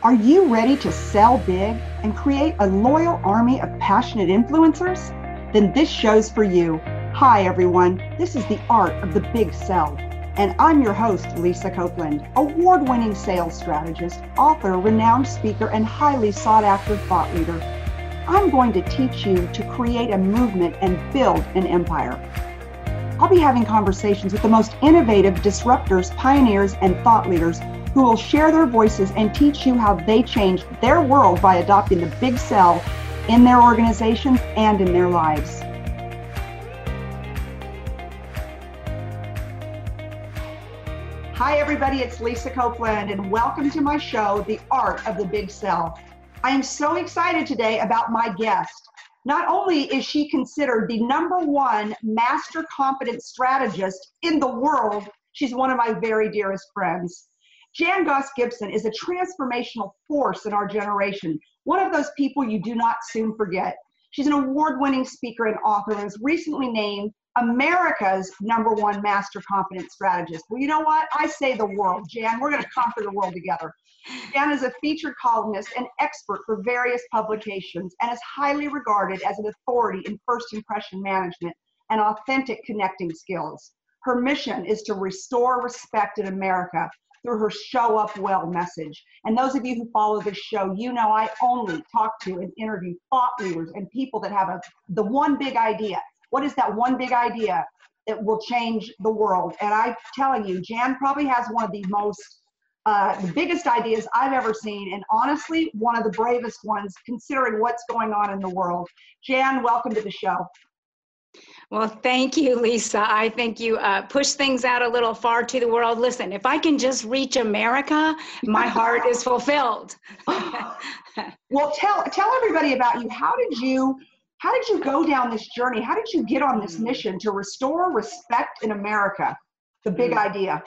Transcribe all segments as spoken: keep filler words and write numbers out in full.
Are you ready to sell big and create a loyal army of passionate influencers? Then this show's for you. Hi, everyone. This is The Art of the Big Sell, and I'm your host, Lisa Copeland, award-winning sales strategist, author, renowned speaker, and highly sought-after thought leader. I'm going to teach you to create a movement and build an empire. I'll be having conversations with the most innovative disruptors, pioneers, and thought leaders who will share their voices and teach you how they changed their world by adopting the big sell in their organizations and in their lives. Hi, everybody. It's Lisa Copeland, and welcome to my show, The Art of the Big Sell. I am so excited today about my guest. Not only is she considered the number one master confidence strategist in the world, she's one of my very dearest friends. Jan Goss-Gibson is a transformational force in our generation, one of those people you do not soon forget. She's an award-winning speaker and author and was recently named America's number one master confidence strategist. Well, you know what? I say the world. Jan, we're going to conquer the world together. Jan is a featured columnist and expert for various publications and is highly regarded as an authority in first impression management and authentic connecting skills. Her mission is to restore respect in America through her show up well message. And those of you who follow this show, you know I only talk to and interview thought leaders and people that have a the one big idea. What is that one big idea that will change the world? And I'm telling you, Jan probably has one of the most, uh, the biggest ideas I've ever seen, and honestly, one of the bravest ones considering what's going on in the world. Jan, welcome to the show. Well, thank you, Lisa. I think you uh, push things out a little far to the world. Listen, if I can just reach America, my heart is fulfilled. Well, tell tell everybody about you. How did you how did you go down this journey? How did you get on this mission to restore respect in America? The big idea.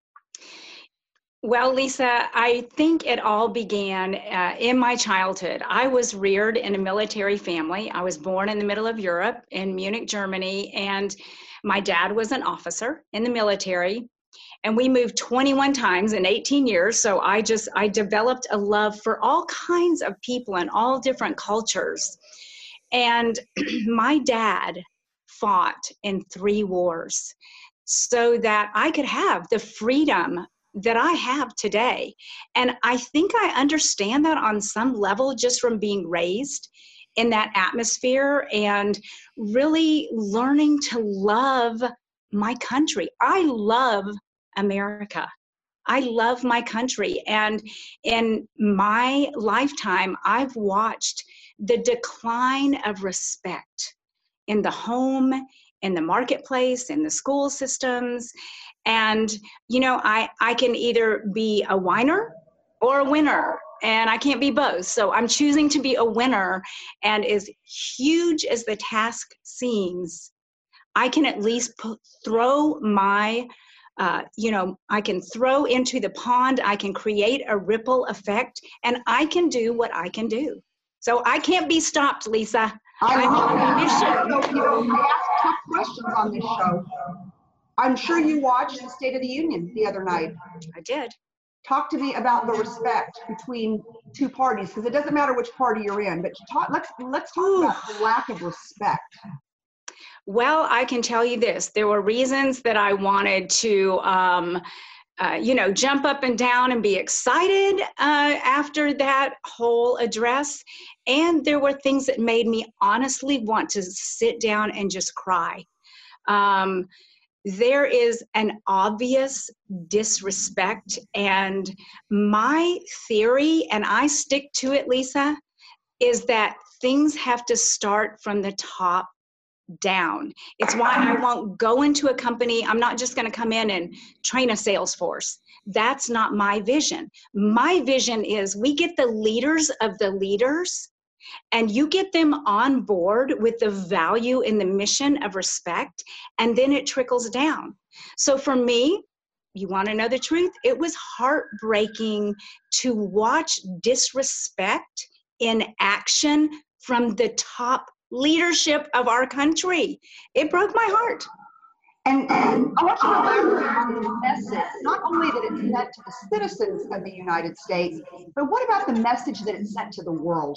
Well, Lisa, I think it all began uh, in my childhood. I was reared in a military family. I was born in the middle of Europe in Munich, Germany, and my dad was an officer in the military. And we moved twenty-one times in eighteen years. So I just, I developed a love for all kinds of people and all different cultures. And my dad fought in three wars so that I could have the freedom that I have today. And I think I understand that on some level just from being raised in that atmosphere and really learning to love my country. I love America. I love my country. And in my lifetime, I've watched the decline of respect in the home, in the marketplace, in the school systems. And, you know, I, I can either be a whiner or a winner, and I can't be both. So I'm choosing to be a winner. And as huge as the task seems, I can at least put, throw my, uh, you know, I can throw into the pond, I can create a ripple effect, and I can do what I can do. So I can't be stopped, Lisa. I I'm love on a that. mission. So, you know, I ask tough questions on this show. I'm sure you watched the State of the Union the other night. I did. Talk to me about the respect between two parties, because it doesn't matter which party you're in, but talk, let's let's talk Ooh. about the lack of respect. Well, I can tell you this. There were reasons that I wanted to, um, uh, you know, jump up and down and be excited uh, after that whole address. And there were things that made me honestly want to sit down and just cry. Um, There is an obvious disrespect, and my theory, and I stick to it, Lisa, is that things have to start from the top down. It's why I won't go into a company. I'm not just going to come in and train a sales force. That's not my vision. My vision is we get the leaders of the leaders, and you get them on board with the value and the mission of respect, and then it trickles down. So for me, you want to know the truth? It was heartbreaking to watch disrespect in action from the top leadership of our country. It broke my heart. And I want you to elaborate on the message, not only that it sent to the citizens of the United States, but what about the message that it sent to the world?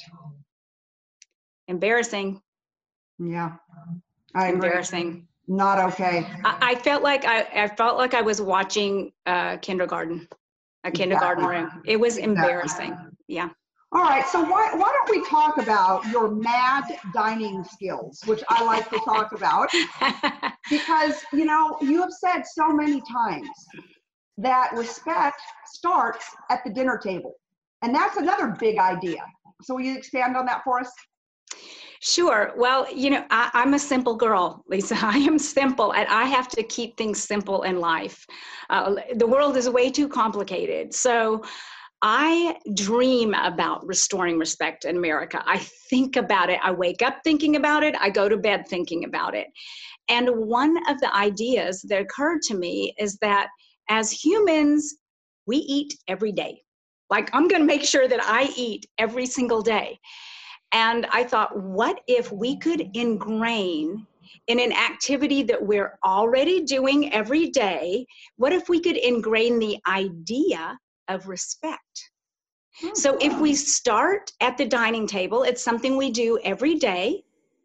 Embarrassing. Yeah, I agree. Embarrassing. Not okay. I, I felt like I, I felt like I was watching uh, kindergarten, a kindergarten Exactly. room. It was Exactly. embarrassing. Yeah. All right, so why, why don't we talk about your mad dining skills, which I like to talk about, because, you know, you have said so many times that respect starts at the dinner table. And that's another big idea. So will you expand on that for us? Sure. Well, you know, I, I'm a simple girl, Lisa. I am simple, and I have to keep things simple in life. Uh, the world is way too complicated. So I dream about restoring respect in America. I think about it. I wake up thinking about it. I go to bed thinking about it. And one of the ideas that occurred to me is that as humans, we eat every day. Like, I'm going to make sure that I eat every single day. And I thought, what if we could ingrain in an activity that we're already doing every day, what if we could ingrain the idea of respect? So if we start at the dining table, it's something we do every day.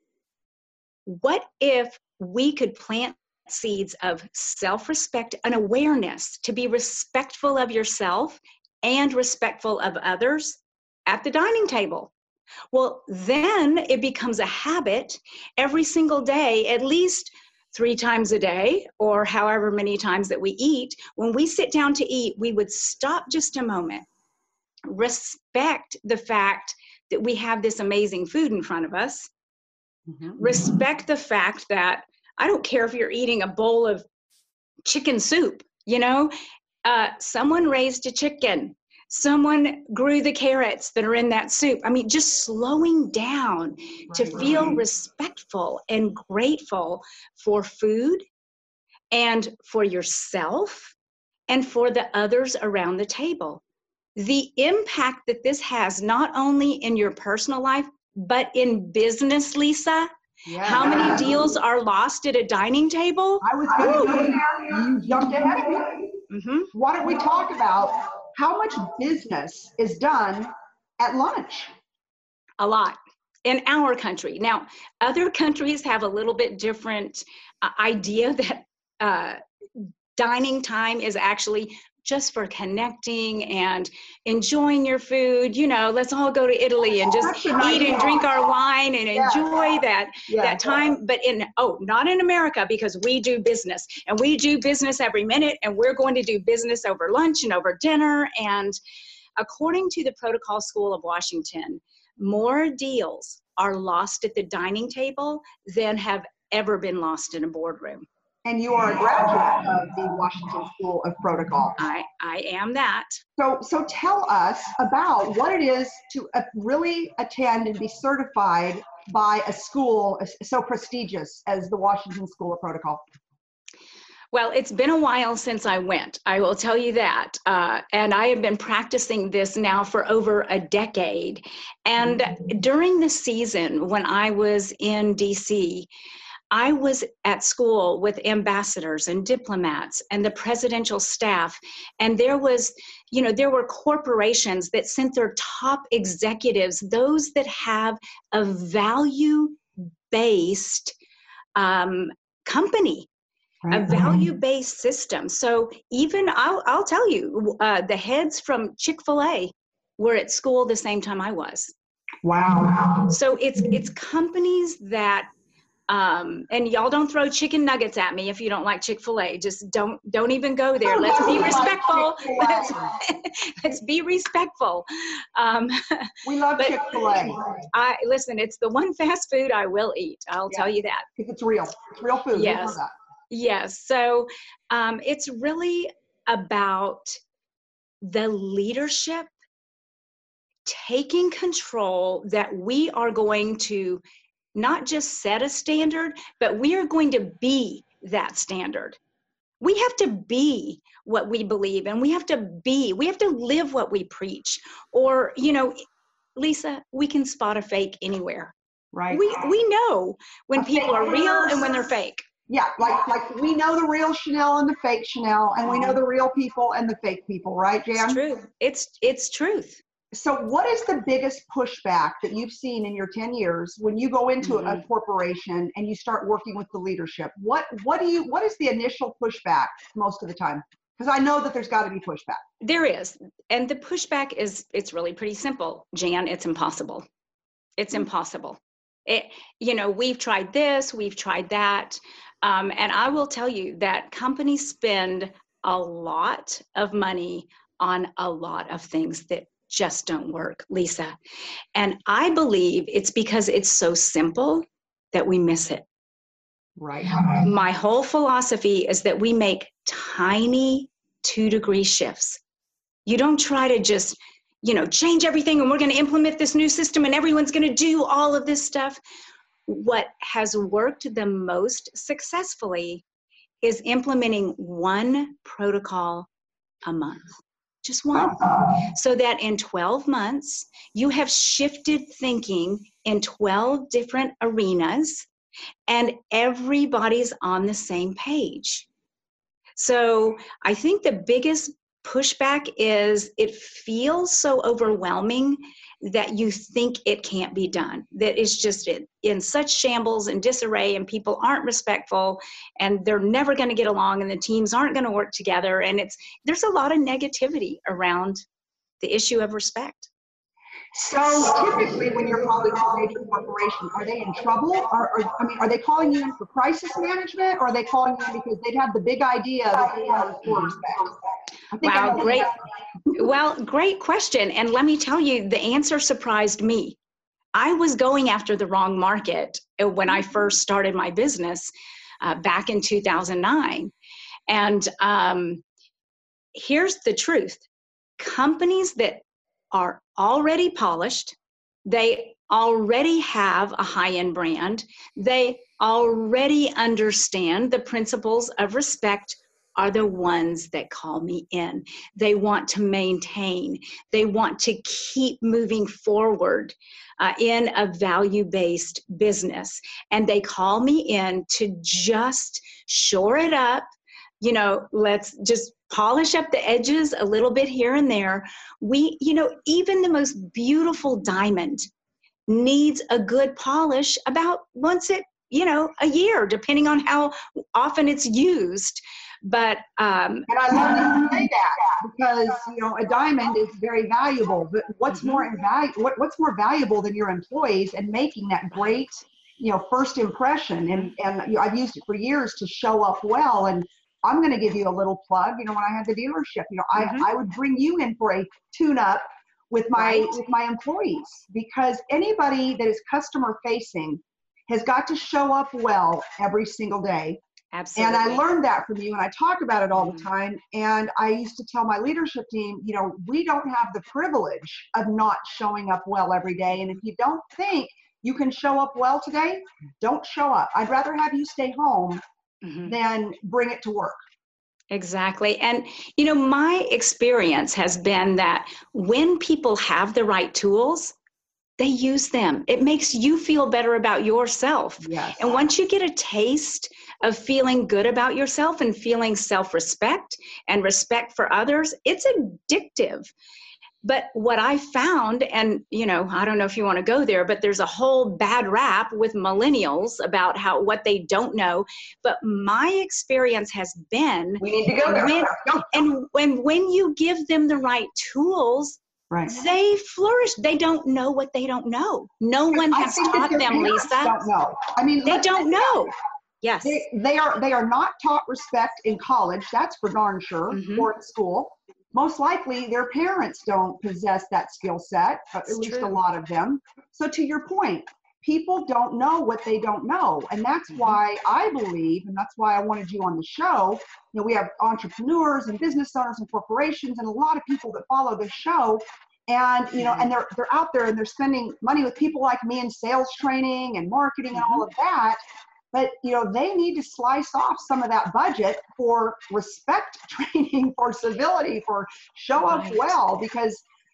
What if we could plant seeds of self-respect and awareness to be respectful of yourself and respectful of others at the dining table? Well, then it becomes a habit every single day, at least three times a day, or however many times that we eat. When we sit down to eat, we would stop just a moment, respect the fact that we have this amazing food in front of us, mm-hmm. respect the fact that I don't care if you're eating a bowl of chicken soup, you know, uh, someone raised a chicken. Someone grew the carrots that are in that soup. I mean, just slowing down right, to feel right. respectful and grateful for food and for yourself and for the others around the table. The impact that this has not only in your personal life, but in business, Lisa. Yeah. How many deals are lost at a dining table? I was going to go there. You jumped ahead of me. Mm-hmm. Why don't we talk about how much business is done at lunch? A lot in our country. Now, other countries have a little bit different uh, idea that uh, dining time is actually just for connecting and enjoying your food. You know, let's all go to Italy and just eat and drink our wine and yeah. enjoy that, yeah. that time. But in, oh, not in America, because we do business and we do business every minute, and we're going to do business over lunch and over dinner. And according to the Protocol School of Washington, more deals are lost at the dining table than have ever been lost in a boardroom. And you are a graduate of the Washington School of Protocol. I, I am that. So, so tell us about what it is to uh, really attend and be certified by a school so prestigious as the Washington School of Protocol. Well, it's been a while since I went, I will tell you that. Uh, and I have been practicing this now for over a decade. And during the season when I was in D C, I was at school with ambassadors and diplomats and the presidential staff. And there was, you know, there were corporations that sent their top executives, those that have a value-based um, company. A value-based system. So even, I'll, I'll tell you, uh, the heads from Chick-fil-A were at school the same time I was. Wow. So it's it's companies that, um, and y'all don't throw chicken nuggets at me if you don't like Chick-fil-A. Just don't don't even go there. Let's be respectful. Let's, let's be respectful. Um, we love Chick-fil-A. I listen. It's the one fast food I will eat. I'll yeah. tell you that. Because it's real. It's real food. Yes. Yes. So um, it's really about the leadership taking control, that we are going to not just set a standard, but we are going to be that standard. We have to be what we believe in. We have to be, we have to live what we preach. Or, you know, Lisa, we can spot a fake anywhere. Right. We, we know when people are real and when they're fake. Yeah, like like we know the real Chanel and the fake Chanel, and we know the real people and the fake people, right, Jan? It's true. It's it's truth. So what is the biggest pushback that you've seen in your ten years when you go into Mhm. a corporation and you start working with the leadership? What what do you what is the initial pushback most of the time? Because I know that there's got to be pushback. There is. And the pushback is, it's really pretty simple. Jan, it's impossible. It's impossible. It, you know, we've tried this, we've tried that. Um, and I will tell you that companies spend a lot of money on a lot of things that just don't work, Lisa. And I believe it's because it's so simple that we miss it. Right. My whole philosophy is that we make tiny two degree shifts. You don't try to just, you know, change everything and we're going to implement this new system and everyone's going to do all of this stuff. What has worked the most successfully is implementing one protocol a month, just one. So that in twelve months, you have shifted thinking in twelve different arenas and everybody's on the same page. So I think the biggest pushback is it feels so overwhelming that you think it can't be done, that it's just in, in such shambles and disarray and people aren't respectful and they're never going to get along and the teams aren't going to work together. And it's, there's a lot of negativity around the issue of respect. So typically when you're calling to a major corporation, are they in trouble? Or, or, I mean, are they calling you in for crisis management or are they calling you because they'd have the big idea that they want to restore respect? I think Wow, I know great. that. Well, great question. And let me tell you, the answer surprised me. I was going after the wrong market when I first started my business uh, back in two thousand nine. And um, here's the truth. Companies that are already polished, they already have a high-end brand, they already understand the principles of respect are the ones that call me in. They want to maintain, they want to keep moving forward uh, in a value-based business. And they call me in to just shore it up. You know, let's just polish up the edges a little bit here and there. We, you know, even the most beautiful diamond needs a good polish about once it, you know, a year, depending on how often it's used. But um, and I love that you say that because you know a diamond is very valuable. But what's mm-hmm. more invalu- what, what's more valuable than your employees and making that great, you know, first impression? And and you know, I've used it for years to show up well. And I'm going to give you a little plug. You know, when I had the dealership, you know, mm-hmm. I I would bring you in for a tune-up with my right. with my employees because anybody that is customer facing has got to show up well every single day. Absolutely. And I learned that from you, and I talk about it all the time. And I used to tell my leadership team, you know, we don't have the privilege of not showing up well every day. And if you don't think you can show up well today, don't show up. I'd rather have you stay home mm-hmm. than bring it to work. Exactly. And, you know, my experience has been that when people have the right tools, they use them. It makes you feel better about yourself. Yes. And once you get a taste of feeling good about yourself and feeling self-respect and respect for others, it's addictive. But what I found, and, you know, I don't know if you want to go there, but there's a whole bad rap with millennials about how what they don't know. But my experience has been, we need to go there. When, go. And when, when you give them the right tools, right. they flourish. They don't know what they don't know. No one has taught them, Lisa. Don't know. I mean, they don't know. Yes. They, they are they are not taught respect in college. That's for darn sure. Mm-hmm. Or at school. Most likely their parents don't possess that skill set, at it's least true. a lot of them. So to your point, people don't know what they don't know. And that's mm-hmm. why I believe, and that's why I wanted you on the show. You know, we have entrepreneurs and business owners and corporations and a lot of people that follow the show. And, you know, mm-hmm. and they're they're out there and they're spending money with people like me in sales training and marketing mm-hmm. and all of that. But, you know, they need to slice off some of that budget for respect training, for civility, for show up right. well, because,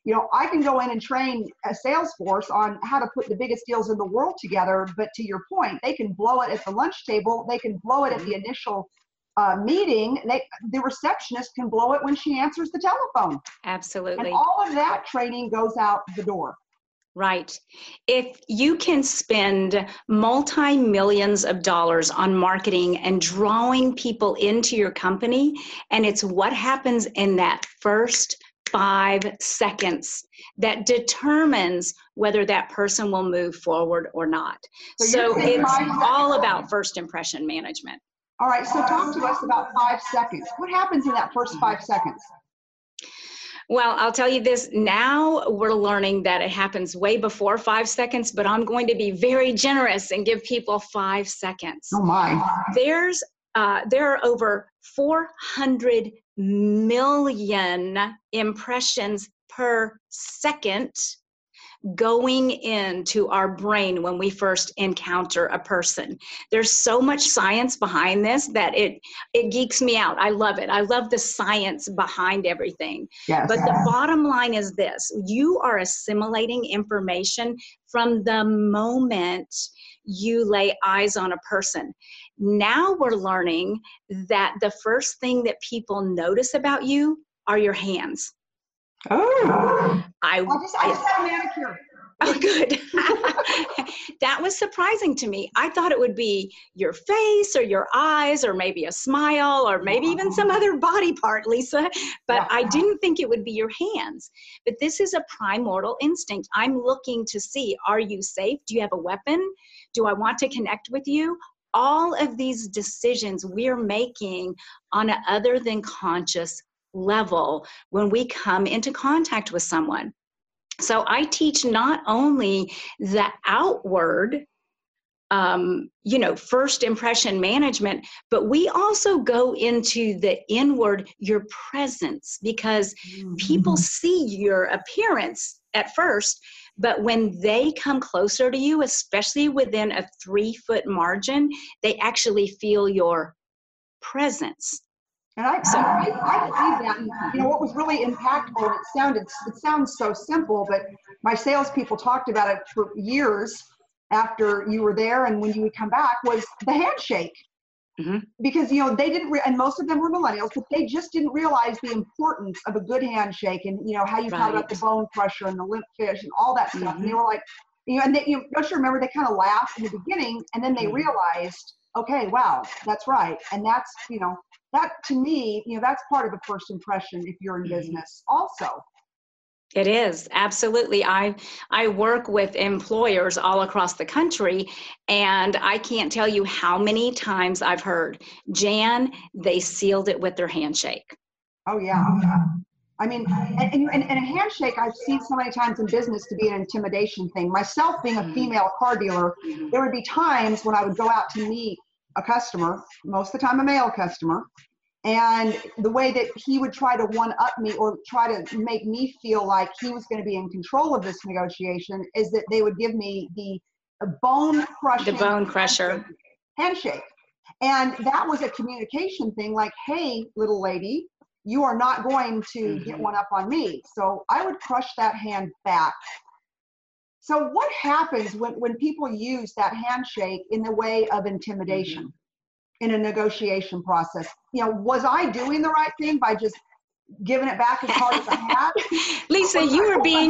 You know, I can go in and train a sales force on how to put the biggest deals in the world together, but to your point, they can blow it at the lunch table, they can blow it at the initial uh, meeting, they, the receptionist can blow it when she answers the telephone. Absolutely. And all of that training goes out the door. Right. If you can spend multi-millions of dollars on marketing and drawing people into your company, and it's what happens in that first five seconds that determines whether that person will move forward or not. So, So it's all about first impression management. All right. So talk to us about five seconds. What happens in that first five seconds? Well, I'll tell you this, now we're learning that it happens way before five seconds, but I'm going to be very generous and give people five seconds. Oh my. There's, uh, there are over four hundred million impressions per second going into our brain when we first encounter a person. There's so much science behind this that it it geeks me out. I love it. I love the science behind everything. Yes. But the bottom line is this: you are assimilating information from the moment you lay eyes on a person. Now we're learning that the first thing that people notice about you are your hands. Oh, I, I just, I just had a manicure. Oh, good. That was surprising to me. I thought it would be your face or your eyes or maybe a smile or maybe even some other body part, Lisa, but Yeah. I didn't think it would be your hands. But this is a primordial instinct. I'm looking to see, are you safe? Do you have a weapon? Do I want to connect with you? All of these decisions we're making on an other than conscious level when we come into contact with someone. So I teach not only the outward, um, you know, first impression management, but we also go into the inward, your presence, because mm-hmm. people see your appearance at first, but when they come closer to you, especially within a three foot margin, they actually feel your presence. And I, so, I, I believe that. And, you know, what was really impactful, and it sounded, it sounds so simple, but my salespeople talked about it for years after you were there and when you would come back, was the handshake. Mm-hmm. Because, you know, they didn't, re- and most of them were millennials, but they just didn't realize the importance of a good handshake and, you know, how you right. talk about the bone crusher and the limp fish and all that stuff. Mm-hmm. And they were like, you know, and they, you know, don't you remember, they kind of laughed in the beginning and then they mm-hmm. realized, okay, wow, that's right. And that's, you know, that to me, you know, that's part of a first impression if you're in business also. It is, absolutely. I I work with employers all across the country, and I can't tell you how many times I've heard, Jan, they sealed it with their handshake. Oh, yeah. I mean, and, and, and a handshake I've seen so many times in business to be an intimidation thing. Myself being a female car dealer, there would be times when I would go out to meet a customer, most of the time a male customer, and the way that he would try to one-up me or try to make me feel like he was going to be in control of this negotiation is that they would give me the, the bone-crushing the bone crusher handshake. And that was a communication thing, like, hey, little lady, you are not going to mm-hmm. get one up on me. So I would crush that hand back. So what happens when, when people use that handshake in the way of intimidation mm-hmm. in a negotiation process? You know, was I doing the right thing by just giving it back as hard as I had? Lisa, you were being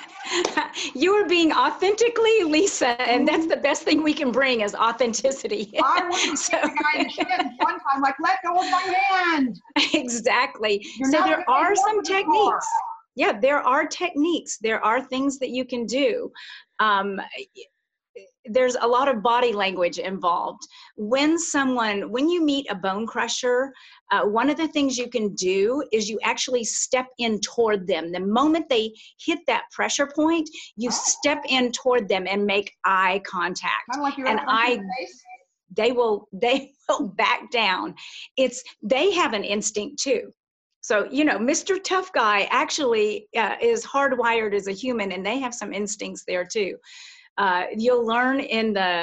you were being authentically Lisa, and that's the best thing we can bring is authenticity. I was so, the guy in the shin one time, like, let go of my hand. Exactly. You're so there are some techniques. Yeah, there are techniques. There are things that you can do. Um, there's a lot of body language involved. When someone, when you meet a bone crusher, uh, one of the things you can do is you actually step in toward them. The moment they hit that pressure point, you oh. step in toward them and make eye contact. Kind of like you're and I, they will, they will back down. It's, they have an instinct too. So, you know, Mister Tough Guy actually uh, is hardwired as a human, and they have some instincts there too. Uh, you'll learn in the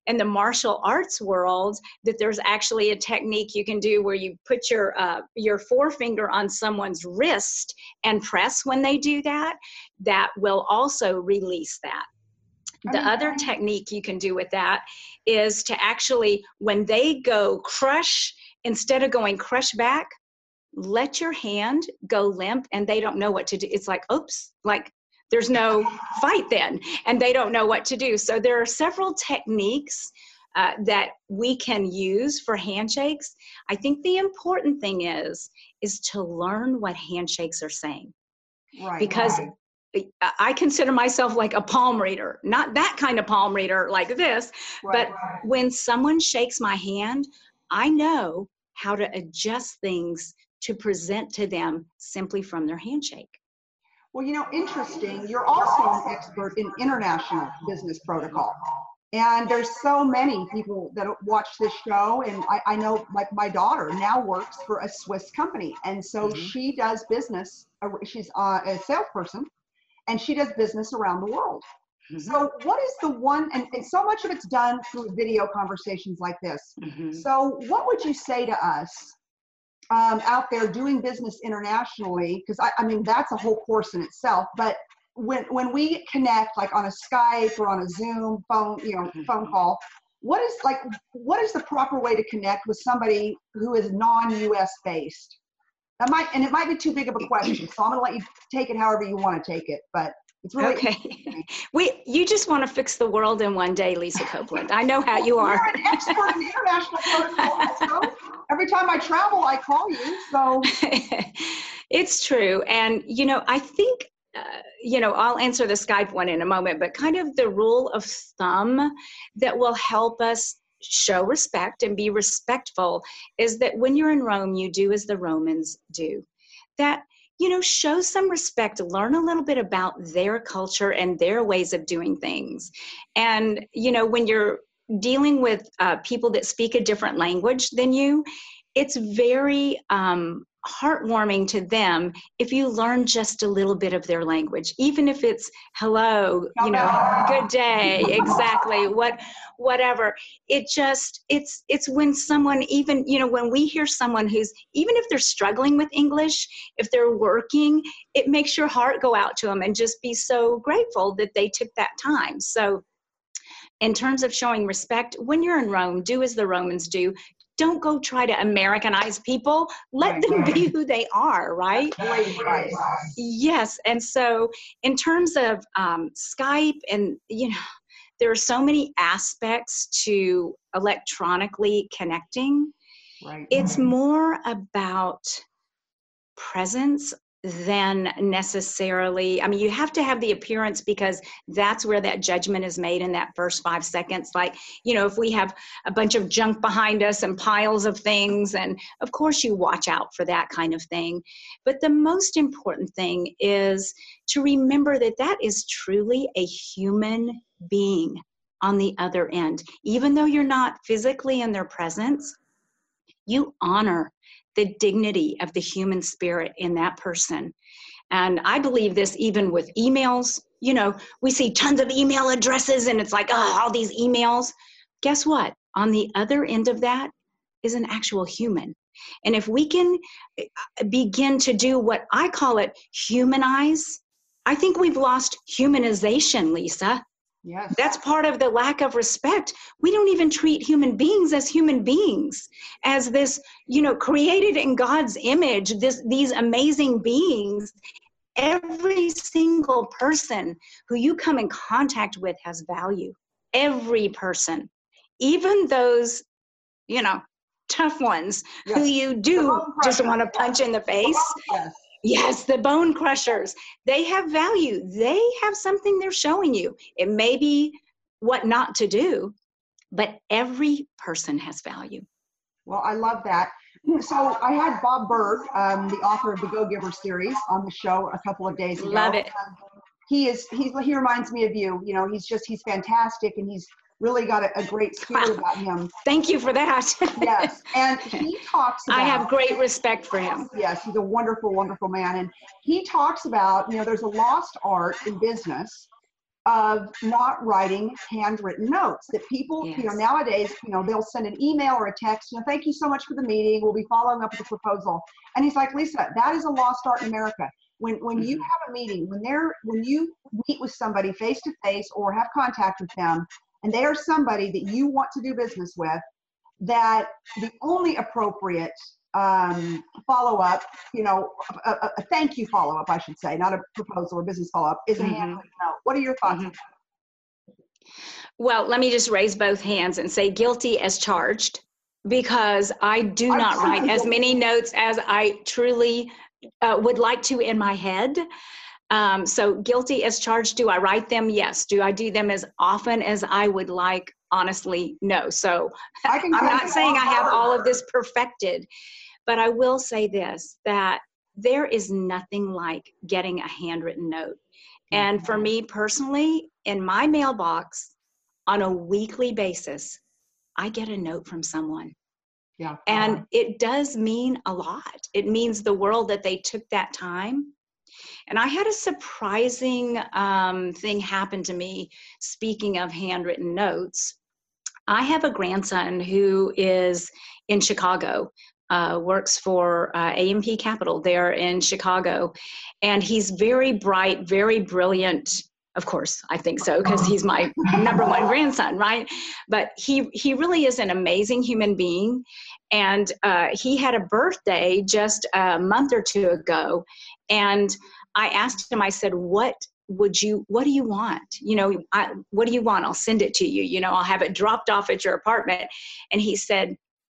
in the martial arts world that there's actually a technique you can do where you put your uh, your forefinger on someone's wrist and press when they do that. That will also release that. The other technique you can do with that is to actually, when they go crush, instead of going crush back, let your hand go limp and they don't know what to do. It's like, oops, like there's no fight then, and they don't know what to do. So there are several techniques uh, that we can use for handshakes. I think the important thing is, is to learn what handshakes are saying. Right. Because right. I consider myself like a palm reader, not that kind of palm reader like this, right, but right. when someone shakes my hand, I know how to adjust things to present to them simply from their handshake. Well, you know, interesting. You're also an expert in international business protocol. And there's so many people that watch this show. And I, I know, like, my daughter now works for a Swiss company. And so mm-hmm. she does business. She's uh, a salesperson. And she does business around the world. Mm-hmm. So what is the one, and, and so much of it's done through video conversations like this. Mm-hmm. So what would you say to us um, out there doing business internationally? Because I, I mean, that's a whole course in itself. But when when we connect, like on a Skype or on a Zoom phone, you know, mm-hmm. phone call, what is like, what is the proper way to connect with somebody who is non-U S based? That might, and it might be too big of a question, so I'm going to let you take it however you want to take it, but it's really okay. We, you just want to fix the world in one day, Lisa Copeland. I know how you are. You're an expert in international protocol, so every time I travel, I call you. So it's true, and you know, I think. Uh, you know, I'll answer the Skype one in a moment, but kind of the rule of thumb that will help us show respect and be respectful is that when you're in Rome, you do as the Romans do. That, you know, show some respect, learn a little bit about their culture and their ways of doing things. And, you know, when you're dealing with uh, people that speak a different language than you, it's very um, heartwarming to them if you learn just a little bit of their language, even if it's hello, you know, good day, exactly, what, whatever. It just, it's, it's when someone even, you know, when we hear someone who's, even if they're struggling with English, if they're working, it makes your heart go out to them and just be so grateful that they took that time. So in terms of showing respect, when you're in Rome, do as the Romans do. Don't go try to Americanize people. Let right, them right. be who they are, right? Great advice. Yes. And so in terms of um, Skype, and, you know, there are so many aspects to electronically connecting. Right. It's more about presence than necessarily, I mean, you have to have the appearance because that's where that judgment is made in that first five seconds. Like, you know, if we have a bunch of junk behind us and piles of things, and of course you watch out for that kind of thing. But the most important thing is to remember that that is truly a human being on the other end. Even though you're not physically in their presence, you honor the dignity of the human spirit in that person. And I believe this even with emails. You know, we see tons of email addresses and it's like, oh, all these emails. Guess what? On the other end of that is an actual human. And if we can begin to do what I call it, humanize, I think we've lost humanization, Lisa. Yes. That's part of the lack of respect. We don't even treat human beings as human beings, as this, you know, created in God's image, this, these amazing beings. Every single person who you come in contact with has value. Every person, even those, you know, tough ones yes. who you do just want to punch in the face. Yes. Yes, the bone crushers, they have value. They have something they're showing you. It may be what not to do, but every person has value. Well, I love that. So I had Bob Berg, um, the author of the Go Giver series, on the show a couple of days ago. Love it. Um, he is, he's, he reminds me of you. You know, he's just, he's fantastic, and he's really got a, a great spirit wow. about him. Thank you for that. Yes. And he talks about, I have great respect for him. Yes, he's a wonderful, wonderful man. And he talks about, you know, there's a lost art in business of not writing handwritten notes that people, Yes. you know, nowadays, you know, they'll send an email or a text, you know, thank you so much for the meeting. We'll be following up with a proposal. And he's like, Lisa, that is a lost art in America. When, when you have a meeting, when they're, when you meet with somebody face to face or have contact with them, and they are somebody that you want to do business with, that the only appropriate um, follow-up, you know, a, a, a thank you follow-up, I should say, not a proposal or business follow-up, is a Mm-hmm. handwritten note. What are your thoughts Mm-hmm. on that? Well, let me just raise both hands and say guilty as charged, because I do not write as many notes as I truly uh, would like to in my head. Um, so guilty as charged. Do I write them? Yes. Do I do them as often as I would like? Honestly, no. So I can I'm tell not you saying I have all all of this perfected, but I will say this, that there is nothing like getting a handwritten note. And for me personally, in my mailbox on a weekly basis, I get a note from someone. Yeah. And it does mean a lot. It means the world that they took that time. And I had a surprising um, thing happen to me, speaking of handwritten notes. I have a grandson who is in Chicago, uh, works for uh, A M P Capital there in Chicago. And he's very bright, very brilliant. Of course, I think so, because he's my number one grandson, right? But he, he really is an amazing human being. And uh, he had a birthday just a month or two ago. And I asked him, I said, what would you, what do you want? You know, I, what do you want? I'll send it to you. You know, I'll have it dropped off at your apartment. And he said,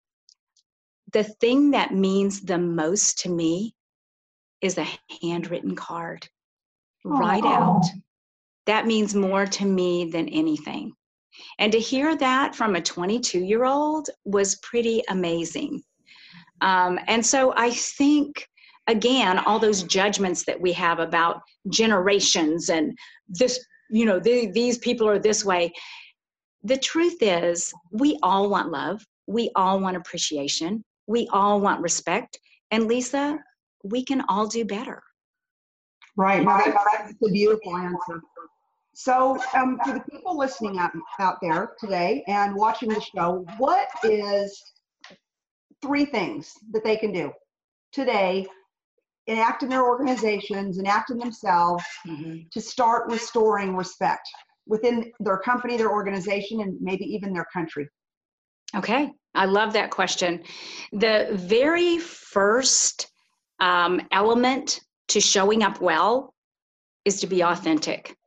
the thing that means the most to me is a handwritten card. Write out. That means more to me than anything. And to hear that from a twenty-two year old was pretty amazing. Um, and so I think, again, all those judgments that we have about generations and this, you know, the, these people are this way. The truth is, we all want love. We all want appreciation. We all want respect. And Lisa, we can all do better. Right. No, that's, that's a beautiful answer. So um, for the people listening out, out there today and watching the show, what is three things that they can do today, enact in their organizations, enact in themselves, mm-hmm. to start restoring respect within their company, their organization, and maybe even their country? Okay, I love that question. The very first um, element to showing up well is to be authentic.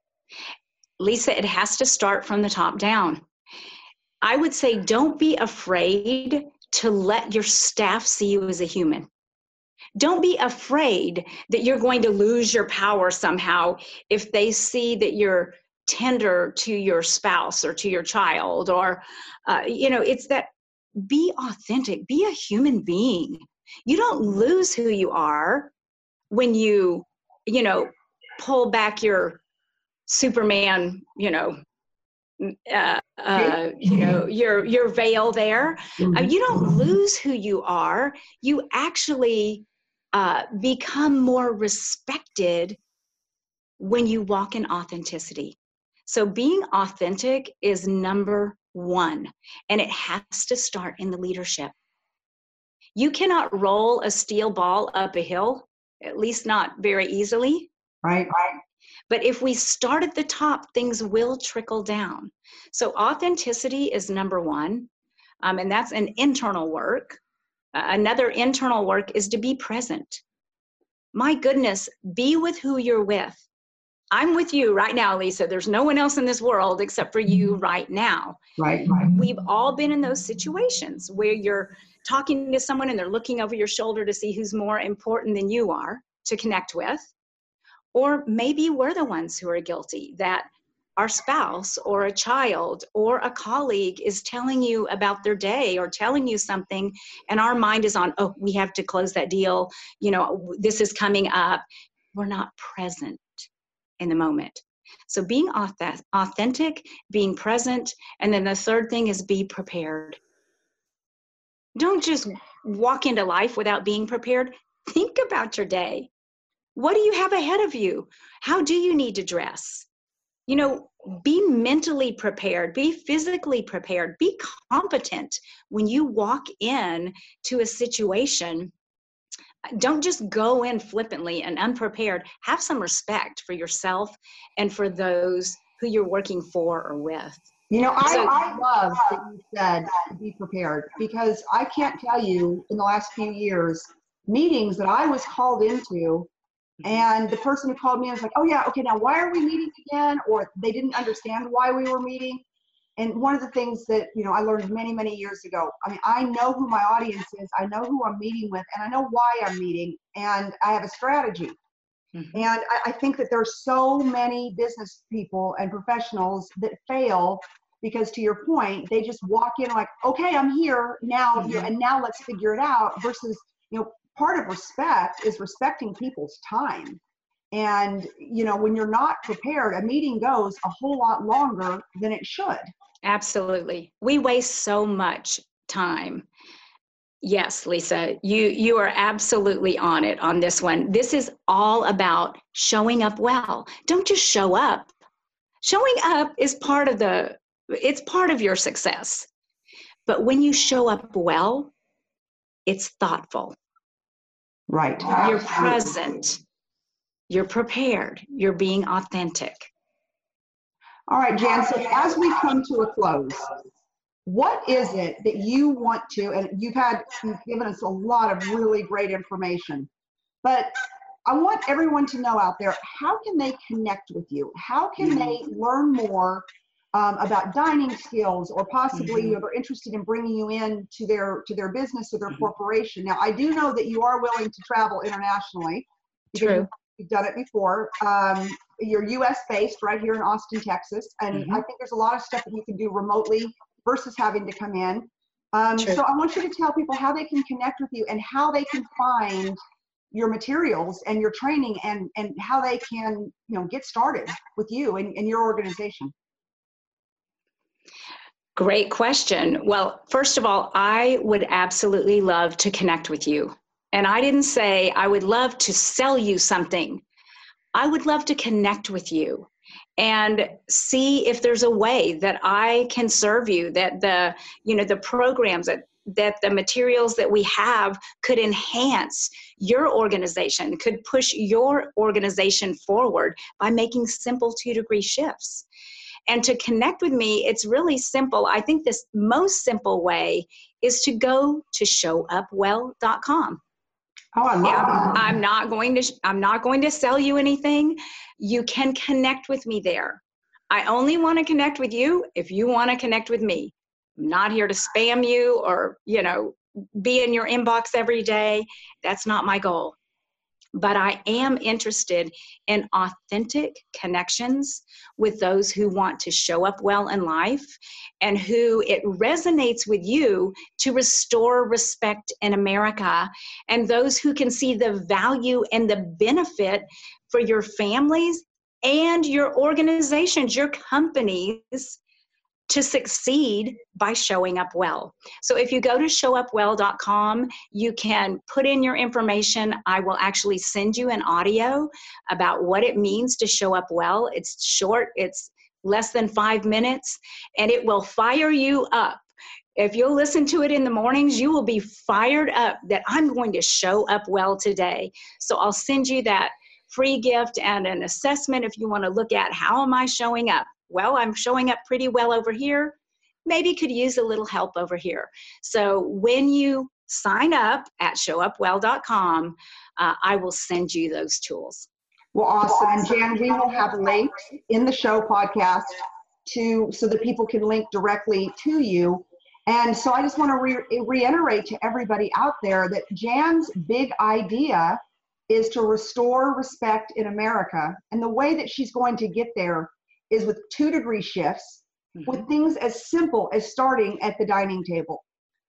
Lisa, it has to start from the top down. I would say don't be afraid to let your staff see you as a human. Don't be afraid that you're going to lose your power somehow if they see that you're tender to your spouse or to your child, or, uh, you know, it's that be authentic, be a human being. You don't lose who you are when you, you know, pull back your Superman, you know, uh, uh, you know, your, your veil there. Uh, you don't lose who you are. You actually uh, become more respected when you walk in authenticity. So being authentic is number one, and it has to start in the leadership. You cannot roll a steel ball up a hill, at least not very easily. Right, right. But if we start at the top, things will trickle down. So authenticity is number one, um, and that's an internal work. Uh, another internal work is to be present. My goodness, be with who you're with. I'm with you right now, Lisa. There's no one else in this world except for you right now. Right, right. We've all been in those situations where you're talking to someone and they're looking over your shoulder to see who's more important than you are to connect with. Or maybe we're the ones who are guilty, that our spouse or a child or a colleague is telling you about their day or telling you something, and our mind is on, oh, we have to close that deal. You know, this is coming up. We're not present in the moment. So being authentic, being present, and then the third thing is be prepared. Don't just walk into life without being prepared. Think about your day. What do you have ahead of you? How do you need to dress? You know, be mentally prepared, be physically prepared, be competent when you walk in to a situation. Don't just go in flippantly and unprepared. Have some respect for yourself and for those who you're working for or with. You know, I, So, I love that you said to be prepared, because I can't tell you in the last few years, meetings that I was called into, and the person who called me was like, oh yeah, okay, now why are we meeting again? Or they didn't understand why we were meeting. And one of the things that, you know, I learned many, many years ago, I mean, I know who my audience is, I know who I'm meeting with, and I know why I'm meeting, and I have a strategy. mm-hmm. And I, I think that there's so many business people and professionals that fail because, to your point, they just walk in like, okay, I'm here now, Mm-hmm. you know, and now let's figure it out, versus, you know, part of respect is respecting people's time. And, you know, when you're not prepared, a meeting goes a whole lot longer than it should. Absolutely. We waste so much time. Yes, Lisa, you you are absolutely on it on this one. This is all about showing up well. Don't just show up. Showing up is part of the it's part of your success. But when you show up well, it's thoughtful. Right. You're present. You're prepared. You're being authentic. All right, Jan, so as we come to a close, what is it that you want to, and you've had, you've given us a lot of really great information, but I want everyone to know out there, how can they connect with you? How can they learn more um, about dining skills, or possibly, mm-hmm. you know, they're interested in bringing you in to their, to their business or their mm-hmm. corporation? Now, I do know that you are willing to travel internationally. True. You've done it before. Um, you're U S based right here in Austin, Texas. And mm-hmm. I think there's a lot of stuff that you can do remotely versus having to come in. Um, so I want you to tell people how they can connect with you and how they can find your materials and your training, and, and how they can, you know, get started with you and, and your organization. Great question. Well, first of all, I would absolutely love to connect with you. And I didn't say I would love to sell you something. I would love to connect with you and see if there's a way that I can serve you, that the, you know, the programs that, that the materials that we have could enhance your organization, could push your organization forward by making simple two degree shifts. And to connect with me, it's really simple. I think this most simple way is to go to show up well dot com. Oh, I love that. I'm not going to, I'm not going to sell you anything. You can connect with me there. I only want to connect with you if you want to connect with me. I'm not here to spam you or, you know, be in your inbox every day. That's not my goal. But I am interested in authentic connections with those who want to show up well in life and who it resonates with you to restore respect in America, and those who can see the value and the benefit for your families and your organizations, your companies, to succeed by showing up well. So if you go to show up well dot com, you can put in your information. I will actually send you an audio about what it means to show up well. It's short, it's less than five minutes, and it will fire you up. If you'll listen to it in the mornings, you will be fired up that I'm going to show up well today. So I'll send you that free gift and an assessment if you want to look at how am I showing up. Well, I'm showing up pretty well over here. Maybe could use a little help over here. So when you sign up at show up well dot com, uh, I will send you those tools. Well, awesome. And Jan, we will have links in the show podcast to, so that people can link directly to you. And so I just want to re- reiterate to everybody out there that Jan's big idea is to restore respect in America. And the way that she's going to get there is with two degree shifts, mm-hmm. with things as simple as starting at the dining table.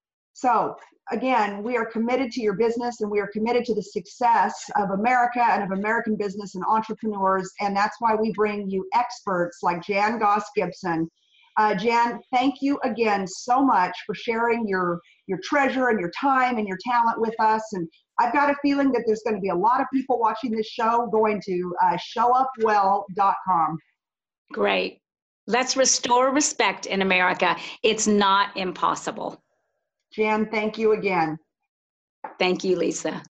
So again, we are committed to your business, and we are committed to the success of America and of American business and entrepreneurs. And that's why we bring you experts like Jan Goss-Gibson. Uh, Jan, thank you again so much for sharing your, your treasure and your time and your talent with us. And I've got a feeling that there's going to be a lot of people watching this show going to uh, show up well dot com. Great. Let's restore respect in America. It's not impossible. Jan, thank you again. Thank you, Lisa.